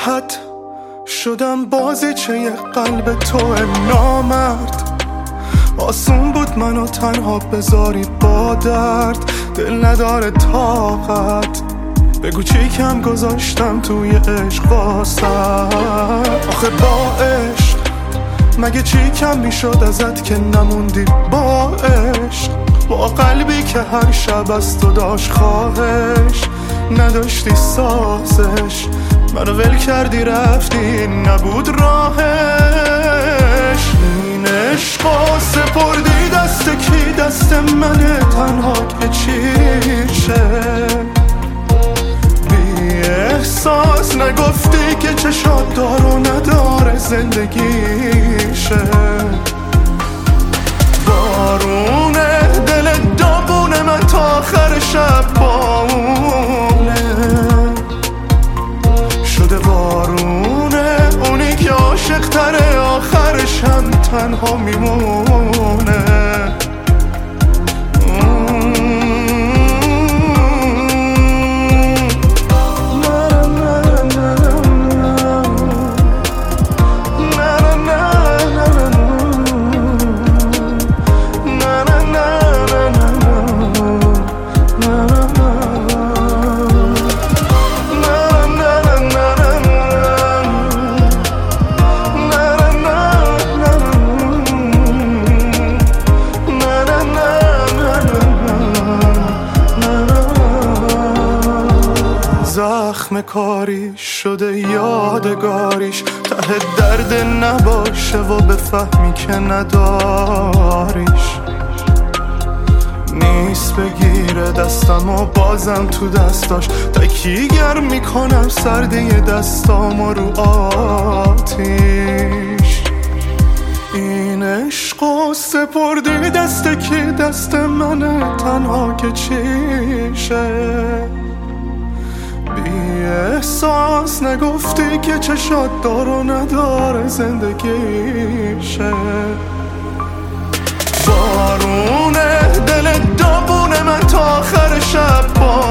حد شدم بازیچه یه قلب تو نامرد. آسون بود منو تنها بذاری با درد، دل نداره طاقت. بگو چی کم گذاشتم توی عشق واسد. آخه با عشق مگه چی کم میشد ازت که نموندی با عشق؟ با قلبی که هر شب از تو داشت خواهش، نداشتی سازش، منو ول کردی رفتی نبود راهش. این عشقا سپردی دست کی؟ دست منه تنها که چیشه. بی احساس نگفتی که چشات دار و نداره زندگیشه. بارونه دل داغونه من تا آخر شب باونه شده. بارونه اونی که عاشق تره آخرش هم تنها میمونه. زخم کاری شده یادگاریش، ته درد نباشه و بفهمی که نداریش. نیست بگیره دستم و بازم تو دستاش تکیگر میکنم سردی دستامو رو آتیش. این عشقو سپردی دست کی؟ دست منه تنها که چیشه. بی احساس نگفتی که چشات دار و نداره زندگیشه. بارونه دل داغونه من تا آخر شب